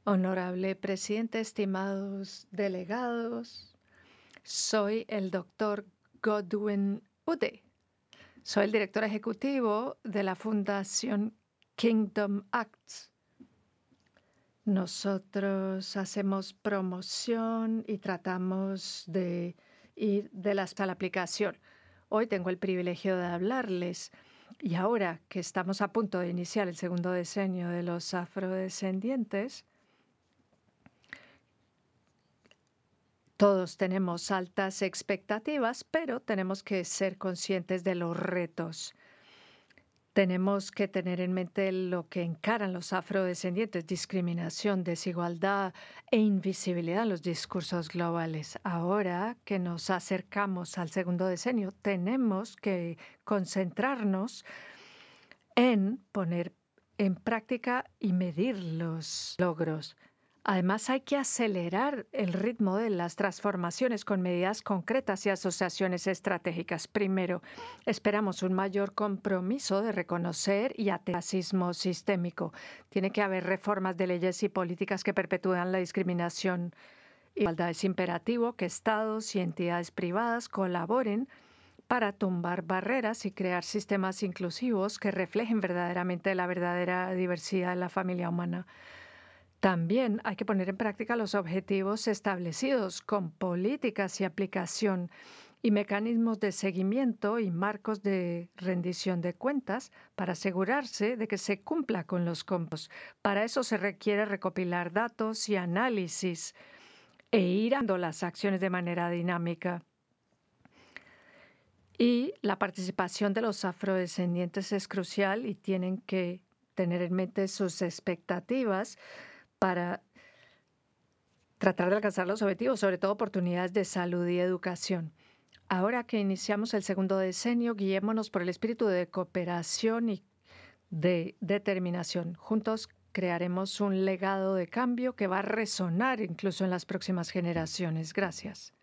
Honorable presidente, estimados delegados, soy el doctor Godwin Ude. Soy el director ejecutivo de la Fundación Kingdom Acts. Nosotros hacemos promoción y tratamos de ir de a la aplicación. Hoy tengo el privilegio de hablarles y ahora que estamos a punto de iniciar el segundo decenio de los afrodescendientes, todos tenemos altas expectativas, pero tenemos que ser conscientes de los retos. Tenemos que tener en mente lo que encaran los afrodescendientes: discriminación, desigualdad e invisibilidad en los discursos globales. Ahora que nos acercamos al segundo decenio, tenemos que concentrarnos en poner en práctica y medir los logros. Además, hay que acelerar el ritmo de las transformaciones con medidas concretas y asociaciones estratégicas. Primero, esperamos un mayor compromiso de reconocer y atender el racismo sistémico. Tiene que haber reformas de leyes y políticas que perpetúan la discriminación. Igualdad es imperativo que estados y entidades privadas colaboren para tumbar barreras y crear sistemas inclusivos que reflejen verdaderamente la verdadera diversidad de la familia humana. También hay que poner en práctica los objetivos establecidos con políticas y aplicación y mecanismos de seguimiento y marcos de rendición de cuentas para asegurarse de que se cumpla con los compromisos. Para eso se requiere recopilar datos y análisis e ir dando las acciones de manera dinámica. Y la participación de los afrodescendientes es crucial y tienen que tener en mente sus expectativas para tratar de alcanzar los objetivos, sobre todo oportunidades de salud y educación. Ahora que iniciamos el segundo decenio, guiémonos por el espíritu de cooperación y de determinación. Juntos crearemos un legado de cambio que va a resonar incluso en las próximas generaciones. Gracias.